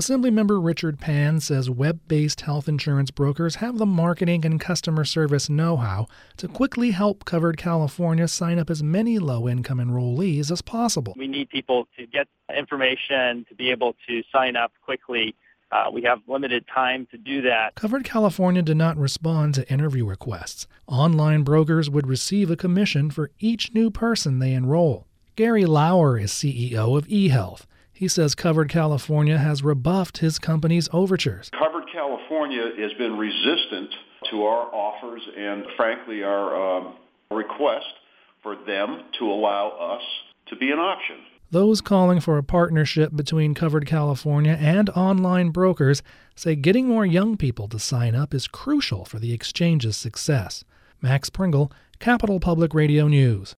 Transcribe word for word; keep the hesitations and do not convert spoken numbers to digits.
Assemblymember Richard Pan says web-based health insurance brokers have the marketing and customer service know-how to quickly help Covered California sign up as many low-income enrollees as possible. We need people to get information, to be able to sign up quickly. Uh, we have limited time to do that. Covered California did not respond to interview requests. Online brokers would receive a commission for each new person they enroll. Gary Lauer is C E O of eHealth. He says Covered California has rebuffed his company's overtures. Covered California has been resistant to our offers and, frankly, our um, request for them to allow us to be an option. Those calling for a partnership between Covered California and online brokers say getting more young people to sign up is crucial for the exchange's success. Max Pringle, Capital Public Radio News.